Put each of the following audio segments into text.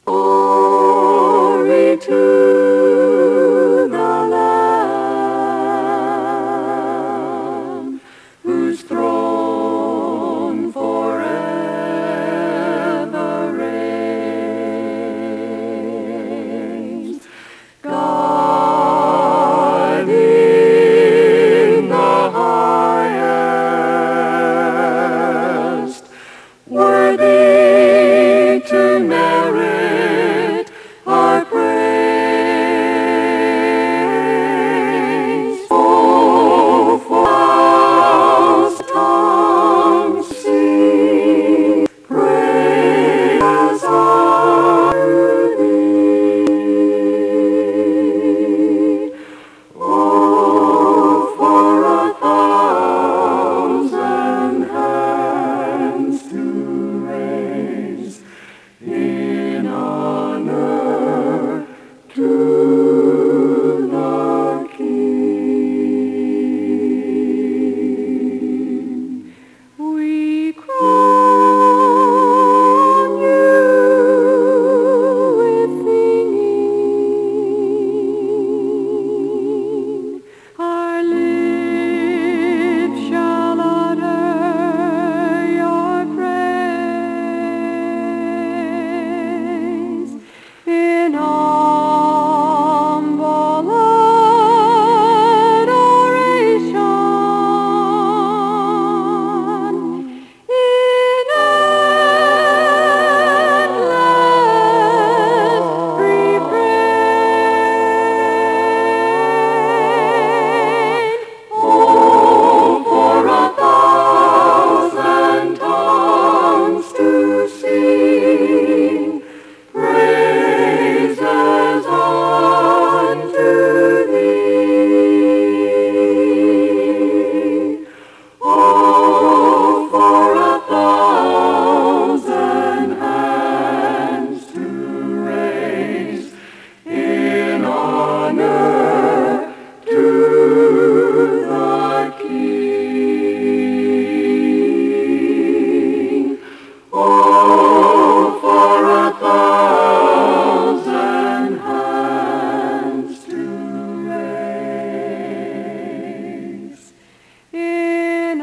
Glory to the Lamb, whose throne forever reigns. God in the highest, worthy to merit our praise. Oh, for us tongues sing praise unto thee. Oh, for 1,000 hands to raise in honor to the King. We crown you with singing. Our lips shall utter your praise in humble adoration, in endless refrain. Oh, for 1,000 tongues to sing praises unto thee. Oh, for 1,000 hands to raise in honor to the King. Oh, for 1,000 hands to raise in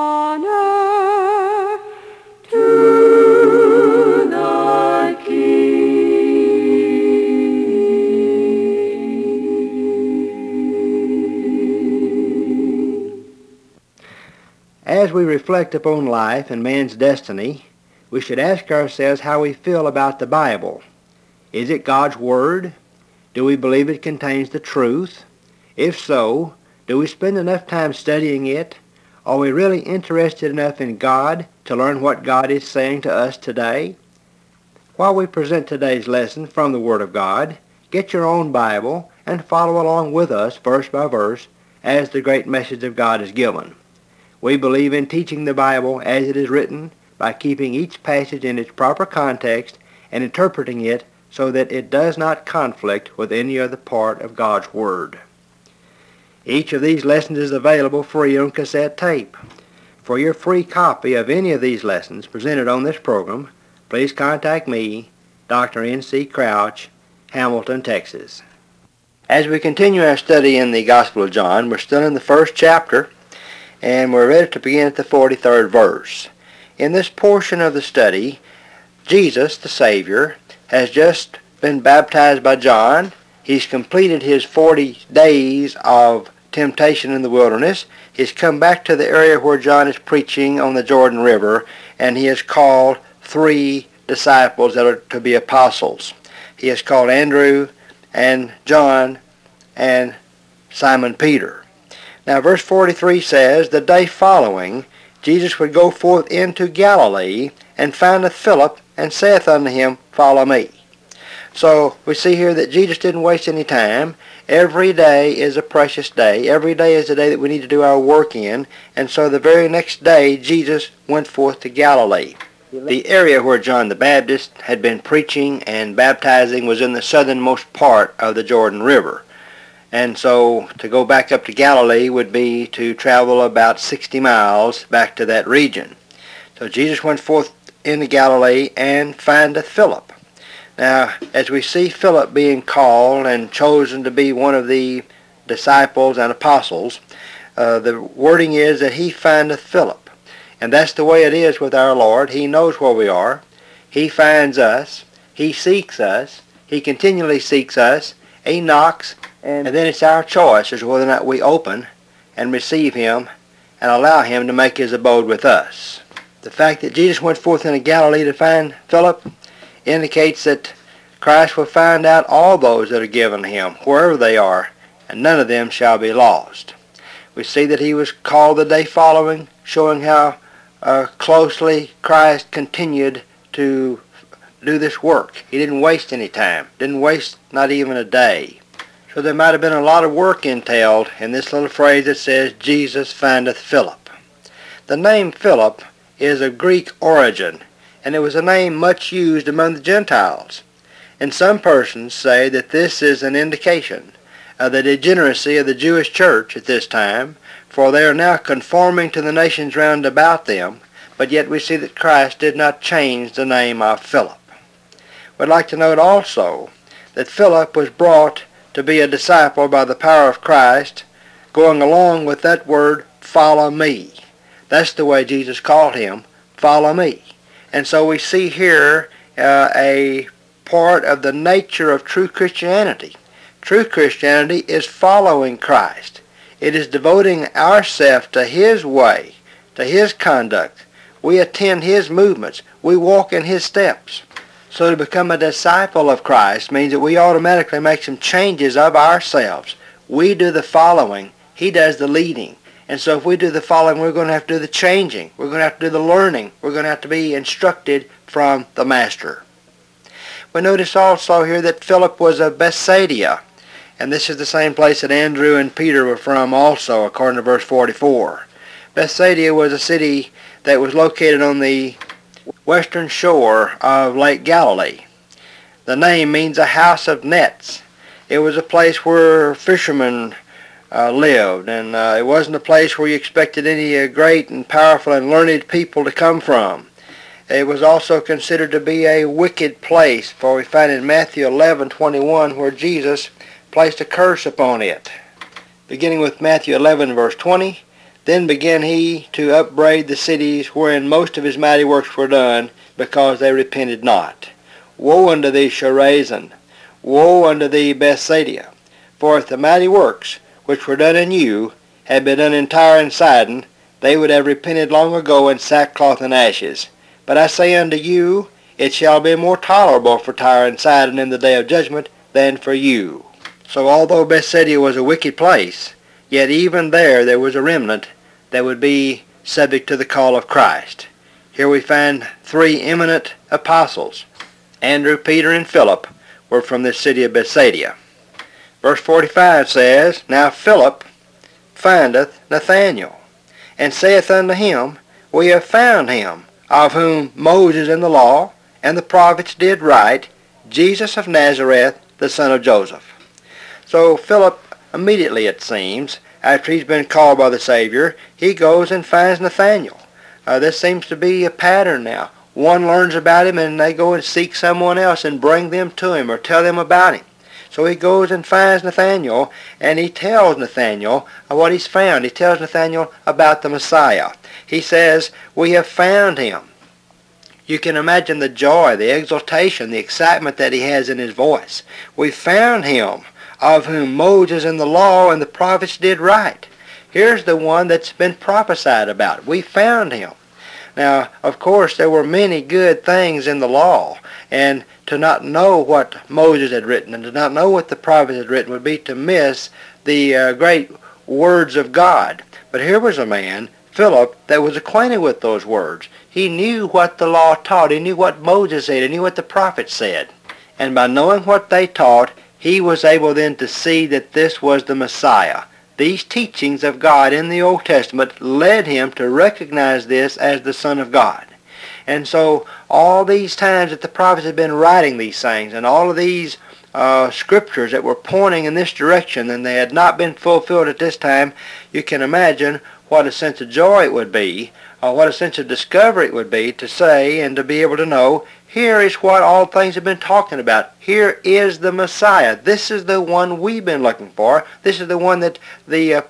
honor to the King. As we reflect upon life and man's destiny, we should ask ourselves how we feel about the Bible. Is it God's Word? Do we believe it contains the truth? If so, do we spend enough time studying it? Are we really interested enough in God to learn what God is saying to us today? While we present today's lesson from the Word of God, get your own Bible and follow along with us verse by verse as the great message of God is given. We believe in teaching the Bible as it is written by keeping each passage in its proper context and interpreting it so that it does not conflict with any other part of God's Word. Each of these lessons is available free on cassette tape. For your free copy of any of these lessons presented on this program, please contact me, Dr. N.C. Crouch, Hamilton, Texas. As we continue our study in the Gospel of John, we're still in the first chapter, and we're ready to begin at the 43rd verse. In this portion of the study, Jesus, the Savior, has just been baptized by John. He's completed his 40 days of temptation in the wilderness. He's come back to the area where John is preaching on the Jordan River, and he has called 3 disciples that are to be apostles. He has called Andrew and John and Simon Peter. Now verse 43 says, the day following, Jesus would go forth into Galilee, and findeth Philip, and saith unto him, follow me. So we see here that Jesus didn't waste any time. Every day is a precious day. Every day is a day that we need to do our work in. And so the very next day, Jesus went forth to Galilee. The area where John the Baptist had been preaching and baptizing was in the southernmost part of the Jordan River. And so to go back up to Galilee would be to travel about 60 miles back to that region. So Jesus went forth into Galilee and findeth Philip. Now, as we see Philip being called and chosen to be one of the disciples and apostles, the wording is that he findeth Philip. And that's the way it is with our Lord. He knows where we are. He finds us. He seeks us. He continually seeks us. He knocks. And then it's our choice as to whether or not we open and receive him and allow him to make his abode with us. The fact that Jesus went forth into Galilee to find Philip indicates that Christ will find out all those that are given to him, wherever they are, and none of them shall be lost. We see that he was called the day following, showing how closely Christ continued to do this work. He didn't waste any time, didn't waste not even a day. So there might have been a lot of work entailed in this little phrase that says, Jesus findeth Philip. The name Philip is of Greek origin, and it was a name much used among the Gentiles. And some persons say that this is an indication of the degeneracy of the Jewish church at this time, for they are now conforming to the nations round about them, but yet we see that Christ did not change the name of Philip. We'd like to note also that Philip was brought to be a disciple by the power of Christ, going along with that word, follow me. That's the way Jesus called him, follow me. And so we see here a part of the nature of true Christianity. True Christianity is following Christ. It is devoting ourselves to his way, to his conduct. We attend his movements. We walk in his steps. So to become a disciple of Christ means that we automatically make some changes of ourselves. We do the following. He does the leading. And so if we do the following, we're going to have to do the changing. We're going to have to do the learning. We're going to have to be instructed from the Master. We notice also here that Philip was of Bethsaida. And this is the same place that Andrew and Peter were from also, according to verse 44. Bethsaida was a city that was located on the western shore of Lake Galilee. The name means a house of nets. It was a place where fishermen lived, and it wasn't a place where you expected any great and powerful and learned people to come from. It was also considered to be a wicked place, for we find in Matthew 11:21 where Jesus placed a curse upon it. Beginning with Matthew 11 verse 20, then began he to upbraid the cities wherein most of his mighty works were done, because they repented not. Woe unto thee, Chorazin! Woe unto thee, Bethsaida! For if the mighty works which were done in you had been done in Tyre and Sidon, they would have repented long ago in sackcloth and ashes. But I say unto you, it shall be more tolerable for Tyre and Sidon in the day of judgment than for you. So although Bethsaida was a wicked place, yet even there was a remnant that would be subject to the call of Christ. Here we find three eminent apostles. Andrew, Peter, and Philip were from this city of Bethsaida. Verse 45 says, Now Philip findeth Nathanael, and saith unto him, We have found him, of whom Moses in the law and the prophets did write, Jesus of Nazareth, the son of Joseph. So Philip immediately, it seems, after he's been called by the Savior, he goes and finds Nathanael. This seems to be a pattern now. One learns about him and they go and seek someone else and bring them to him or tell them about him. So he goes and finds Nathanael, and he tells Nathanael what he's found. He tells Nathanael about the Messiah. He says, We have found him. You can imagine the joy, the exultation, the excitement that he has in his voice. We found him, of whom Moses in the law and the prophets did write. Here's the one that's been prophesied about. We found him. Now, of course, there were many good things in the law, and to not know what Moses had written and to not know what the prophets had written would be to miss the great words of God. But here was a man, Philip, that was acquainted with those words. He knew what the law taught. He knew what Moses said. He knew what the prophets said. And by knowing what they taught, he was able then to see that this was the Messiah. These teachings of God in the Old Testament led him to recognize this as the Son of God. And so all these times that the prophets had been writing these things and all of these scriptures that were pointing in this direction and they had not been fulfilled at this time, you can imagine what a sense of joy it would be what a sense of discovery it would be to say and to be able to know, here is what all things have been talking about. Here is the Messiah. This is the one we've been looking for. This is the one that the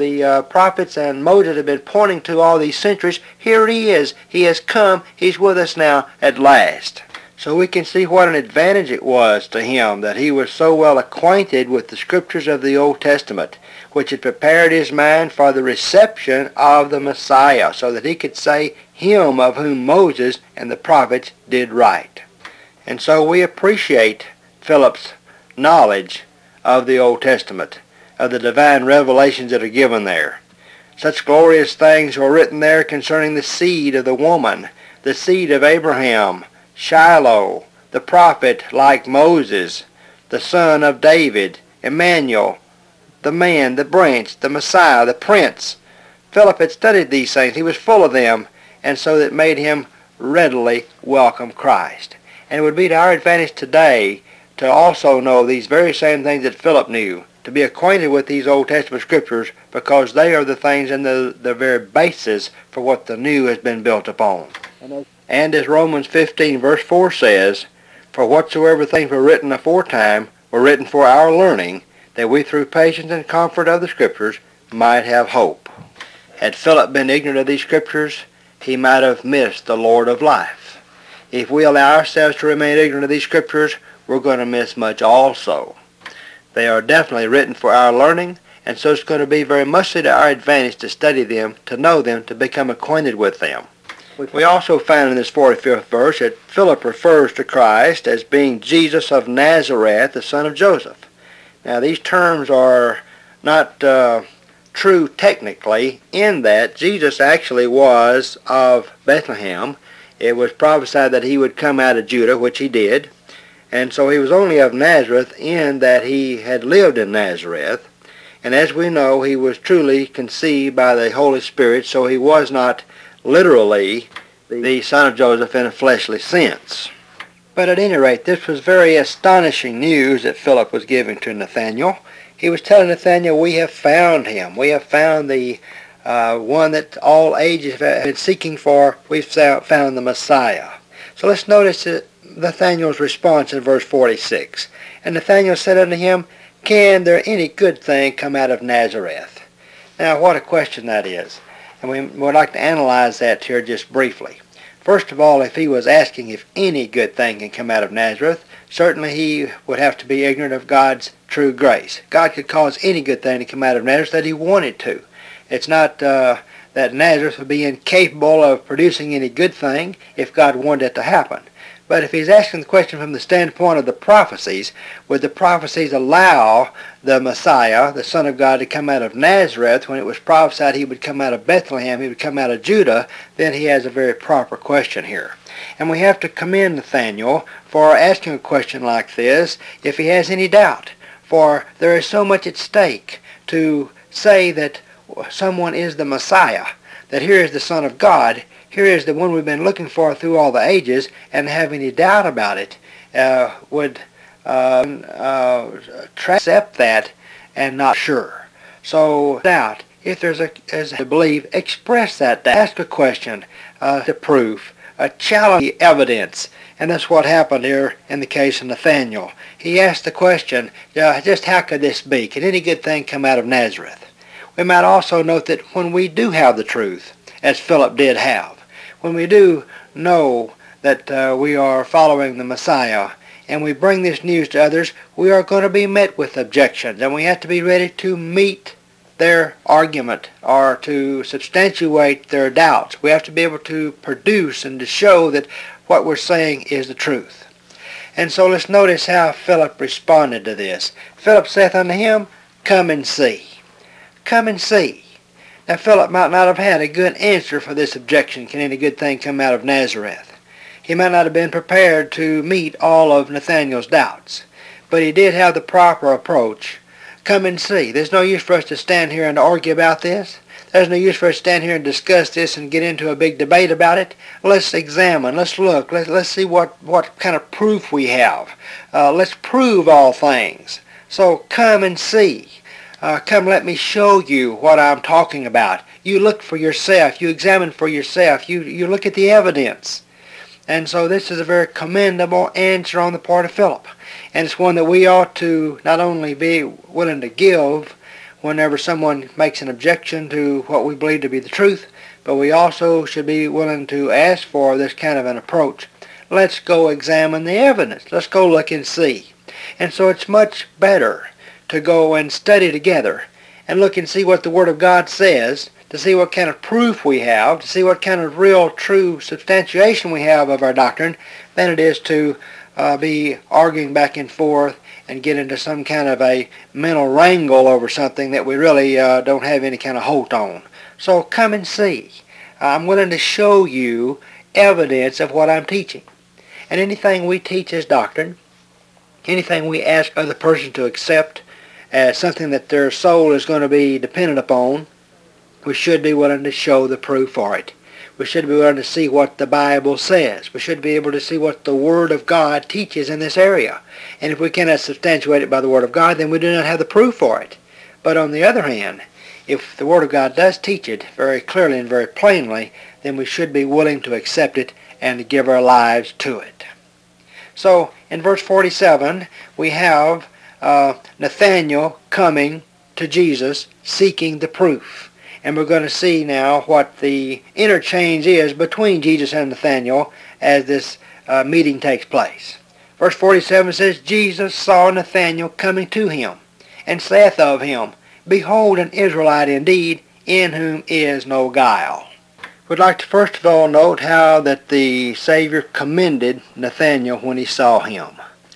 prophets and Moses have been pointing to all these centuries. Here he is. He has come. He's with us now at last. So we can see what an advantage it was to him that he was so well acquainted with the scriptures of the Old Testament, which had prepared his mind for the reception of the Messiah, so that he could say, him of whom Moses and the prophets did write. And so we appreciate Philip's knowledge of the Old Testament, of the divine revelations that are given there. Such glorious things were written there concerning the seed of the woman, the seed of Abraham, Shiloh, the prophet like Moses, the son of David, Emmanuel, the man, the branch, the Messiah, the prince. Philip had studied these things. He was full of them, and so that made him readily welcome Christ. And it would be to our advantage today to also know these very same things that Philip knew, to be acquainted with these Old Testament scriptures, because they are the things and the very basis for what the new has been built upon. And as Romans 15 verse 4 says, for whatsoever things were written aforetime were written for our learning, that we through patience and comfort of the Scriptures might have hope. Had Philip been ignorant of these Scriptures, he might have missed the Lord of life. If we allow ourselves to remain ignorant of these Scriptures, we're going to miss much also. They are definitely written for our learning, and so it's going to be very much to our advantage to study them, to know them, to become acquainted with them. We also find in this 45th verse that Philip refers to Christ as being Jesus of Nazareth, the son of Joseph. Now these terms are not true technically, in that Jesus actually was of Bethlehem. It was prophesied that he would come out of Judah, which he did, and so he was only of Nazareth in that he had lived in Nazareth. And as we know, he was truly conceived by the Holy Spirit, so he was not literally the son of Joseph in a fleshly sense. But at any rate, this was very astonishing news that Philip was giving to Nathanael. He was telling Nathanael, we have found him. We have found the one that all ages have been seeking for. We've found the Messiah. So let's notice Nathanael's response in verse 46. And Nathanael said unto him, can there any good thing come out of Nazareth? Now, what a question that is. And we would like to analyze that here just briefly. First of all, if he was asking if any good thing can come out of Nazareth, certainly he would have to be ignorant of God's true grace. God could cause any good thing to come out of Nazareth that he wanted to. It's not that Nazareth would be incapable of producing any good thing if God wanted it to happen. But if he's asking the question from the standpoint of the prophecies, would the prophecies allow the Messiah, the Son of God, to come out of Nazareth when it was prophesied he would come out of Bethlehem, he would come out of Judah? Then he has a very proper question here. And we have to commend Nathanael for asking a question like this if he has any doubt. For there is so much at stake to say that someone is the Messiah, that here is the Son of God, here is the one we've been looking for through all the ages, and have any doubt about it would accept that and not sure. So doubt, if there's a belief, express that doubt. Ask a question to prove, challenge the evidence. And that's what happened here in the case of Nathanael. He asked the question, just how could this be? Can any good thing come out of Nazareth? We might also note that when we do have the truth, as Philip did have, when we do know that we are following the Messiah, and we bring this news to others, we are going to be met with objections, and we have to be ready to meet their argument or to substantiate their doubts. We have to be able to produce and to show that what we're saying is the truth. And so let's notice how Philip responded to this. Philip saith unto him, come and see. Come and see. Now Philip might not have had a good answer for this objection, can any good thing come out of Nazareth? He might not have been prepared to meet all of Nathanael's doubts, but he did have the proper approach. Come and see. There's no use for us to stand here and argue about this. There's no use for us to stand here and discuss this and get into a big debate about it. Let's examine, let's look, let's see what kind of proof we have. Let's prove all things. So come and see. Come, let me show you what I'm talking about. You look for yourself. You examine for yourself. You look at the evidence. And so this is a very commendable answer on the part of Philip. And it's one that we ought to not only be willing to give whenever someone makes an objection to what we believe to be the truth, but we also should be willing to ask for this kind of an approach. Let's go examine the evidence. Let's go look and see. And so it's much better to go and study together and look and see what the Word of God says, to see what kind of proof we have, to see what kind of real, true substantiation we have of our doctrine, than it is to be arguing back and forth and get into some kind of a mental wrangle over something that we really don't have any kind of hold on. So come and see. I'm willing to show you evidence of what I'm teaching. And anything we teach as doctrine, anything we ask other person to accept as something that their soul is going to be dependent upon, we should be willing to show the proof for it. We should be willing to see what the Bible says. We should be able to see what the Word of God teaches in this area. And if we cannot substantiate it by the Word of God, then we do not have the proof for it. But on the other hand, if the Word of God does teach it very clearly and very plainly, then we should be willing to accept it and to give our lives to it. So in verse 47, we have Nathanael coming to Jesus seeking the proof. And we're going to see now what the interchange is between Jesus and Nathanael as this meeting takes place. Verse 47 says, Jesus saw Nathanael coming to him, and saith of him, Behold, an Israelite indeed, in whom is no guile. We'd like to first of all note how that the Savior commended Nathanael when he saw him.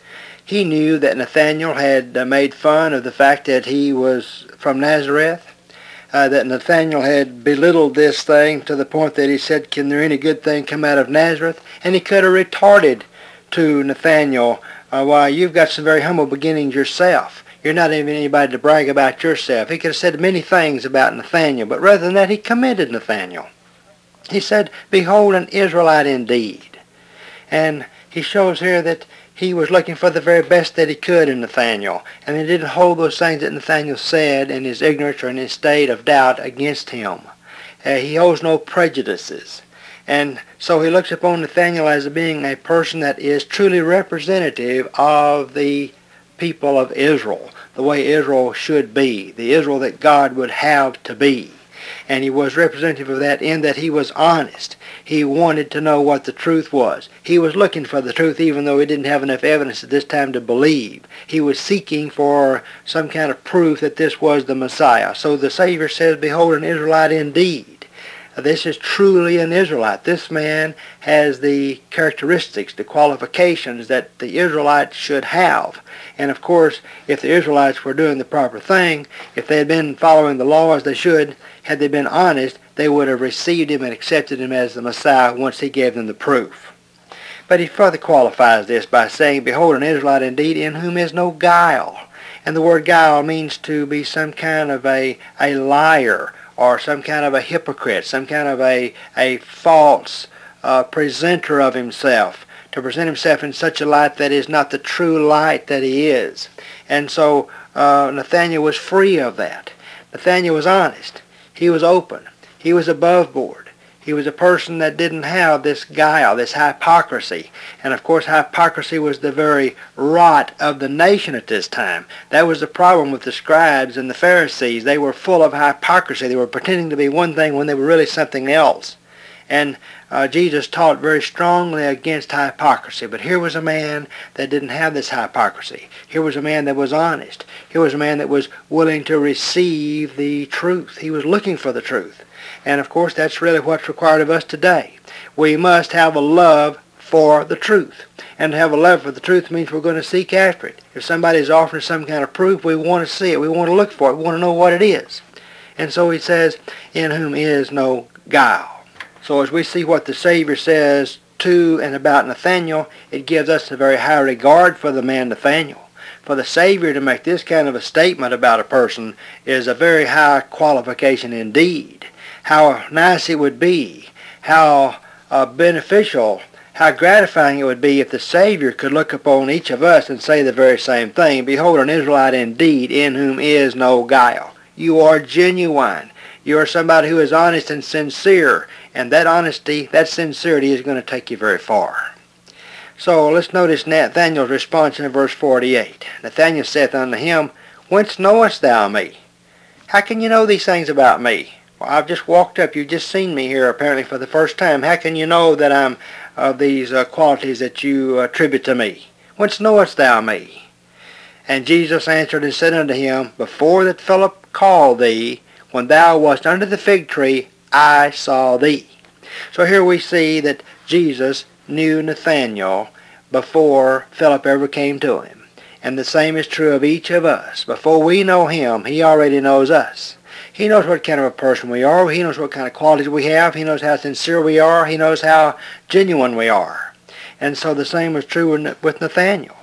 He knew that Nathanael had made fun of the fact that he was from Nazareth, that Nathanael had belittled this thing to the point that he said, Can there any good thing come out of Nazareth? And he could have retorted to Nathanael, Why, you've got some very humble beginnings yourself. You're not even anybody to brag about yourself. He could have said many things about Nathanael, but rather than that, he commended Nathanael. He said, Behold, an Israelite indeed. And he shows here that he was looking for the very best that he could in Nathanael, and he didn't hold those things that Nathanael said in his ignorance or in his state of doubt against him. He holds no prejudices. And so he looks upon Nathanael as being a person that is truly representative of the people of Israel, the way Israel should be, the Israel that God would have to be. And he was representative of that in that he was honest. He wanted to know what the truth was. He was looking for the truth even though he didn't have enough evidence at this time to believe. He was seeking for some kind of proof that this was the Messiah. So the Savior says, Behold, an Israelite indeed. This is truly an Israelite. This man has the characteristics, the qualifications that the Israelites should have. And of course, if the Israelites were doing the proper thing, if they had been following the law as they should, had they been honest, they would have received him and accepted him as the Messiah once he gave them the proof. But he further qualifies this by saying, Behold, an Israelite indeed, in whom is no guile. And the word guile means to be some kind of a liar, or some kind of a hypocrite, some kind of a false presenter of himself, to present himself in such a light that is not the true light that he is. And so Nathanael was free of that. Nathanael was honest. He was open. He was above board. He was a person that didn't have this guile, this hypocrisy. And of course, hypocrisy was the very rot of the nation at this time. That was the problem with the scribes and the Pharisees. They were full of hypocrisy. They were pretending to be one thing when they were really something else. And Jesus taught very strongly against hypocrisy. But here was a man that didn't have this hypocrisy. Here was a man that was honest. Here was a man that was willing to receive the truth. He was looking for the truth. And of course, that's really what's required of us today. We must have a love for the truth. And to have a love for the truth means we're going to seek after it. If somebody's offering some kind of proof, we want to see it. We want to look for it. We want to know what it is. And so he says, in whom is no guile. So as we see what the Savior says to and about Nathanael, it gives us a very high regard for the man Nathanael. For the Savior to make this kind of a statement about a person is a very high qualification indeed. How nice it would be, how beneficial, how How gratifying it would be if the Savior could look upon each of us and say the very same thing. Behold, an Israelite indeed, in whom is no guile. You are genuine. You are somebody who is honest and sincere. And that honesty, that sincerity is going to take you very far. So let's notice Nathanael's response in verse 48. Nathanael saith unto him, Whence knowest thou me? How can you know these things about me? Well, I've just walked up. You've just seen me here apparently for the first time. How can you know that I'm of these qualities that you attribute to me? Whence knowest thou me? And Jesus answered and said unto him, Before that Philip called thee, when thou wast under the fig tree, I saw thee. So here we see that Jesus knew Nathanael before Philip ever came to him. And the same is true of each of us. Before we know him, he already knows us. He knows what kind of a person we are. He knows what kind of qualities we have. He knows how sincere we are. He knows how genuine we are. And so the same is true with Nathanael.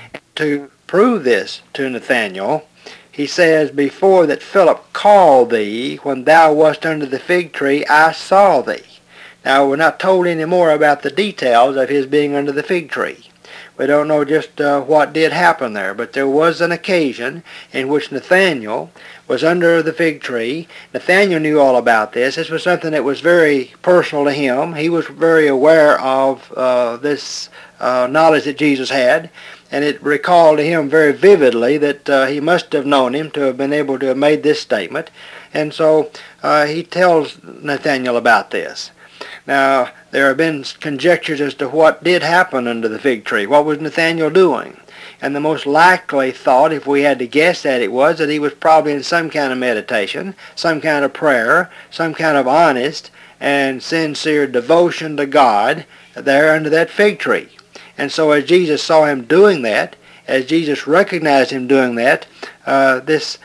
To prove this to Nathanael, he says, Before that Philip called thee, when thou wast under the fig tree, I saw thee. Now, we're not told any more about the details of his being under the fig tree. We don't know just what did happen there, but there was an occasion in which Nathanael was under the fig tree. Nathanael knew all about this. This was something that was very personal to him. He was very aware of this knowledge that Jesus had, and it recalled to him very vividly that he must have known him to have been able to have made this statement. And so he tells Nathanael about this. Now, there have been conjectures as to what did happen under the fig tree. What was Nathanael doing? And the most likely thought, if we had to guess at it, was that he was probably in some kind of meditation, some kind of prayer, some kind of honest and sincere devotion to God there under that fig tree. And so as Jesus saw him doing that, as Jesus recognized him doing that, this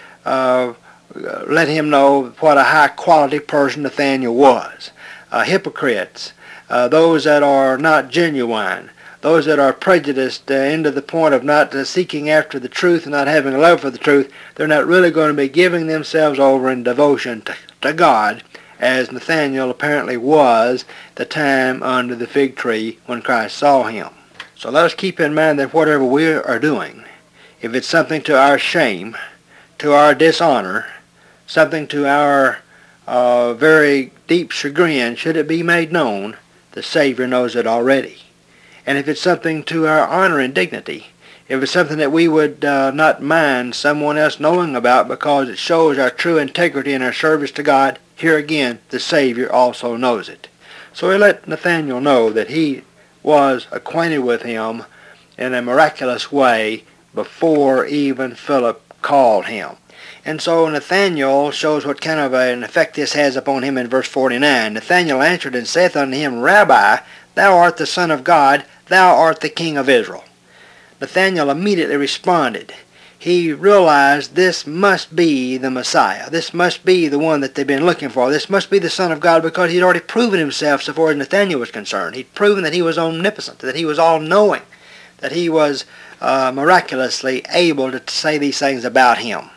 let him know what a high-quality person Nathanael was. Hypocrites, those that are not genuine, those that are prejudiced into the point of not seeking after the truth and not having a love for the truth, they're not really going to be giving themselves over in devotion to God, as Nathanael apparently was the time under the fig tree when Christ saw him. So let us keep in mind that whatever we are doing, if it's something to our shame, to our dishonor, something to our very deep chagrin, should it be made known, the Savior knows it already. And if it's something to our honor and dignity, if it's something that we would not mind someone else knowing about because it shows our true integrity in our service to God, here again, the Savior also knows it. So he let Nathanael know that he was acquainted with him in a miraculous way before even Philip called him. And so Nathanael shows what kind of an effect this has upon him in verse 49. Nathanael answered and saith unto him, Rabbi, thou art the Son of God, thou art the King of Israel. Nathanael immediately responded. He realized this must be the Messiah. This must be the one that they've been looking for. This must be the Son of God, because he'd already proven himself so far as Nathanael was concerned. He'd proven that he was omnipotent, that he was all-knowing, that he was miraculously able to say these things about him.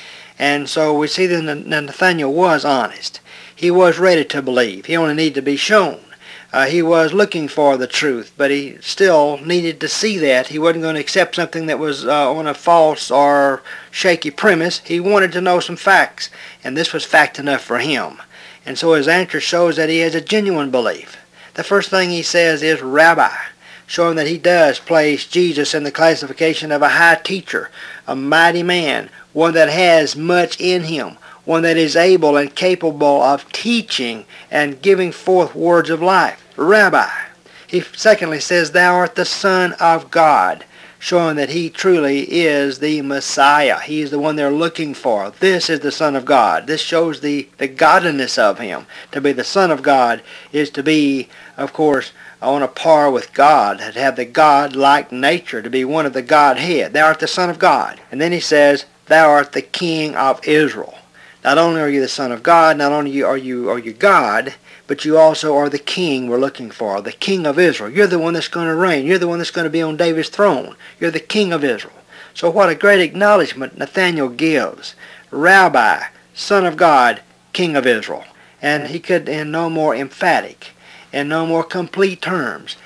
And so we see that Nathanael was honest. He was ready to believe. He only needed to be shown. He was looking for the truth, but he still needed to see that. He wasn't going to accept something that was on a false or shaky premise. He wanted to know some facts, and this was fact enough for him. And so his answer shows that he has a genuine belief. The first thing he says is Rabbi, showing that he does place Jesus in the classification of a high teacher, a mighty man, one that has much in him, one that is able and capable of teaching and giving forth words of life. Rabbi. He secondly says, Thou art the Son of God, showing that he truly is the Messiah. He is the one they're looking for. This is the Son of God. This shows the godliness of him. To be the Son of God is to be, of course, on a par with God, to have the God-like nature, to be one of the Godhead. Thou art the Son of God. And then he says, Thou art the King of Israel. Not only are you the Son of God, not only are you God, but you also are the King we're looking for, the King of Israel. You're the one that's going to reign. You're the one that's going to be on David's throne. You're the King of Israel. So what a great acknowledgement Nathanael gives. Rabbi, Son of God, King of Israel. And he could, in no more emphatic, in no more complete terms,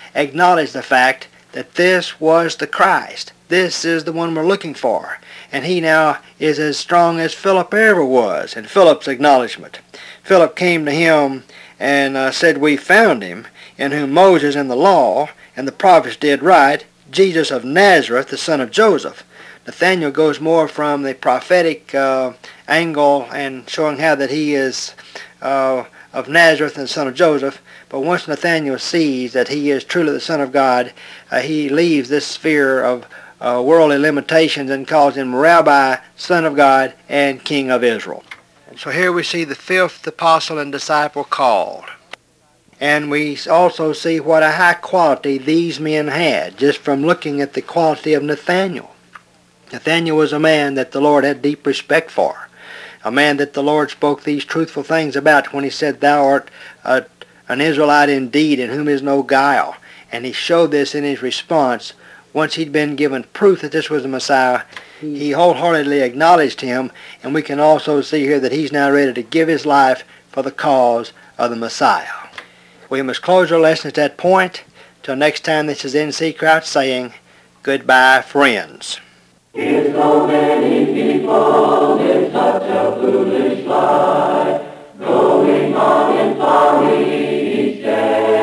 acknowledged the fact that this was the Christ. This is the one we're looking for. And he now is as strong as Philip ever was in Philip's acknowledgement. Philip came to him and said, "We found him, in whom Moses and the law and the prophets did write, Jesus of Nazareth, the son of Joseph." Nathanael goes more from the prophetic angle and showing how that he is of Nazareth and the son of Joseph. But once Nathanael sees that he is truly the Son of God, he leaves this sphere of worldly limitations and calls him Rabbi, Son of God, and King of Israel. And so here we see the fifth apostle and disciple called. And we also see what a high quality these men had, just from looking at the quality of Nathanael. Nathanael was a man that the Lord had deep respect for, a man that the Lord spoke these truthful things about when he said, "Thou art an Israelite indeed, in whom is no guile." And he showed this in his response. Once he'd been given proof that this was the Messiah, he wholeheartedly acknowledged him, and we can also see here that he's now ready to give his life for the cause of the Messiah. We must close our lesson at that point. Till next time, this is N.C. Crouch saying, goodbye, friends. Here's so many people in such a foolish life, going on in folly each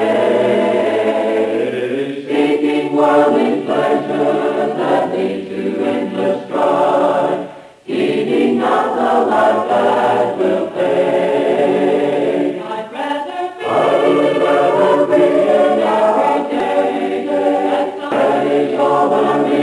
day, seeking worldly pleasures that lead to endless strife, heeding not the life that will pay. I'd rather be in every day that is over me.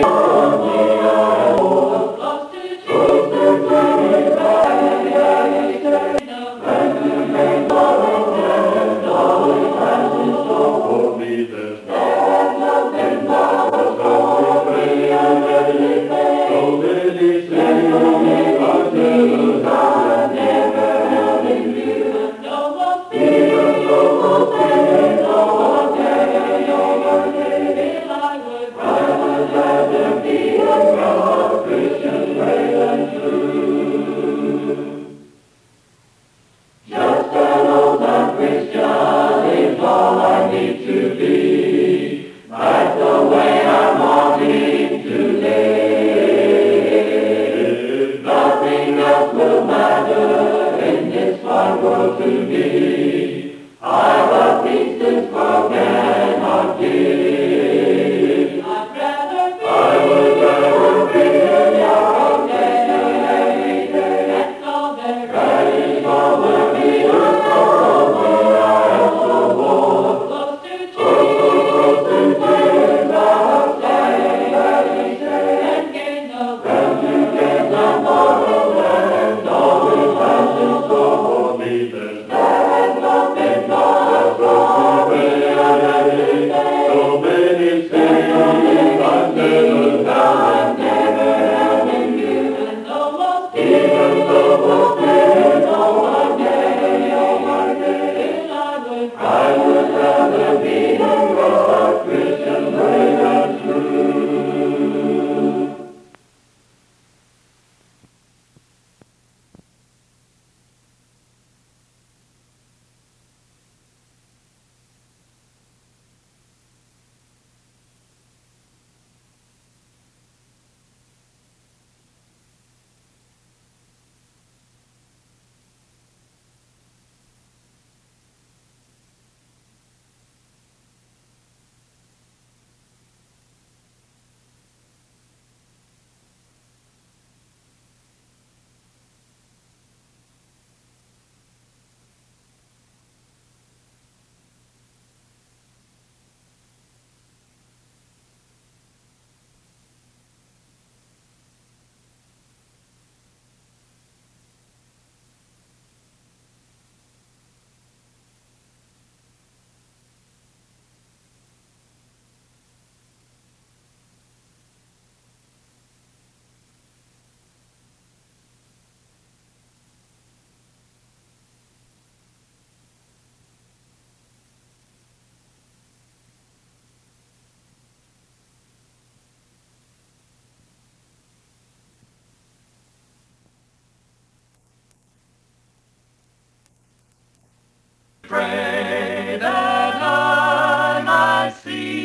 Pray that I might see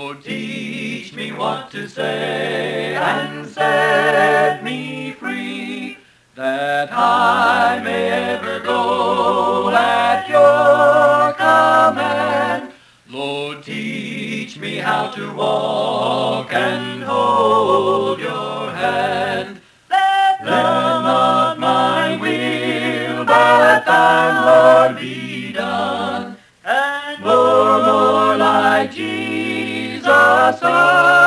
Lord, teach me what to say and set me free, that I may ever go at your command. Lord, teach me how to walk and hold your hand. Let not my will, but thine, Lord, be done, and more like Jesus.